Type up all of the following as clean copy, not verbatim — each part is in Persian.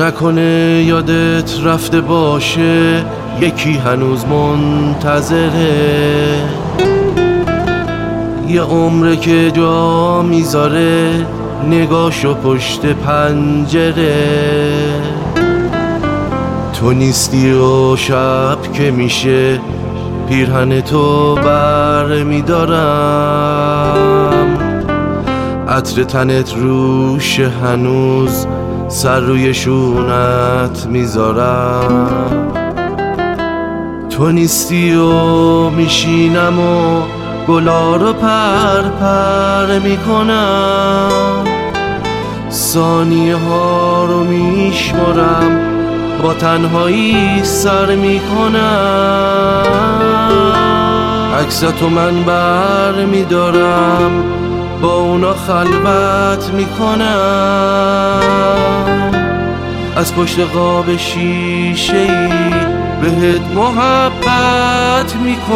نکنه یادت رفته باشه یکی هنوز منتظره، یه عمره که جا میذاره نگاشو پشت پنجره. تو نیستی و شب که میشه پیرهن تو بر میدارم، عطر تنت روش هنوز سر روی شونت میذارم. تو نیستی و میشینم و گلا رو پر پر میکنم، ثانیه ها رو میشمارم با تنهایی سر میکنم. عکستو من بر میدارم با اونا خلوت میکنم، از پشت قاب شیشه‌ای بهت محبت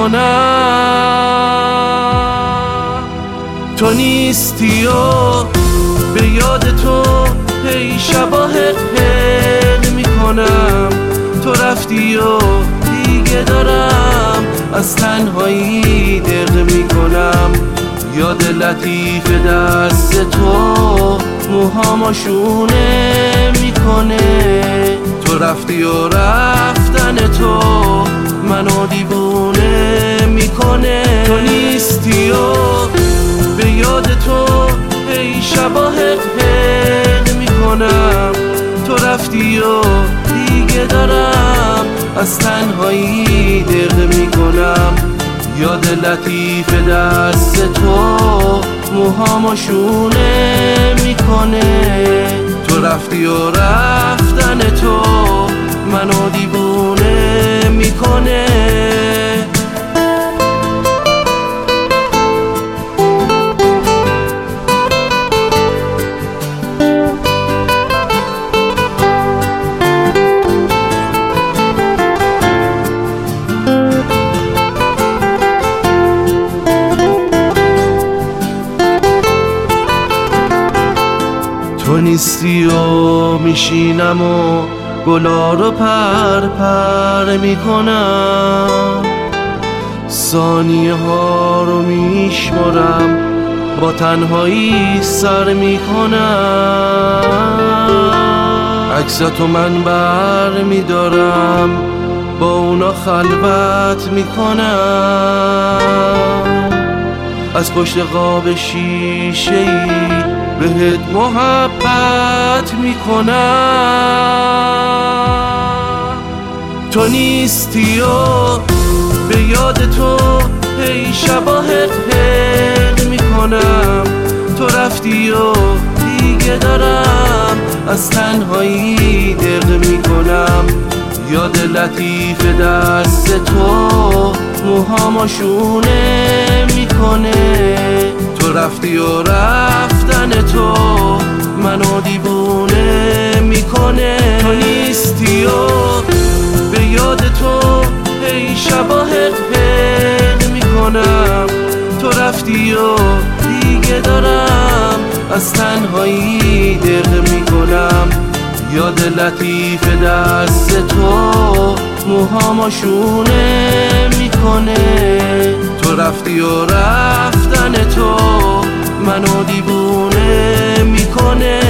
میکنم. تو نیستی و به یاد تو هی شباهت حل میکنم، تو رفتی و دیگه دارم از تنهایی دق میکنم. یاد لطیف دست تو موهامو شونه میکنه، تو رفتی و رفتن تو منو دیوونه میکنه. تو نیستی و به یاد تو هی شباهت حل میکنم، تو رفتی و دیگه دارم از تنهایی دق میکنم. یاد لطیف دست تو موهامو شونه میکنه، تو رفتی و رفتن تو منو دیوونه میکنه. تو نیستی و میشینم و گلا رو پر پر میکنم، ثانیه ها رو میشمارم با تنهایی سر میکنم. عکستو من بر میدارم با اونا خلوت میکنم، از پشت قاب شیشه‌ای بهت محبت میکنم. تو نیستی و به یاد تو هی شباهت حل میکنم، تو رفتی و دیگه دارم از تنهایی دق میکنم. یاد لطیف دست تو موهامو شونه میکنه، تو رفتی و رفتن تو منو دیوونه میکنه. تو نیستی و به یاد تو هی شباهت حل میکنم، تو رفتی و دیگه دارم از تنهایی دق میکنم. یاد لطیف دست تو موهامو شونه میکنه، تو رفتی و رفتن تو منو دیوونه میکنه.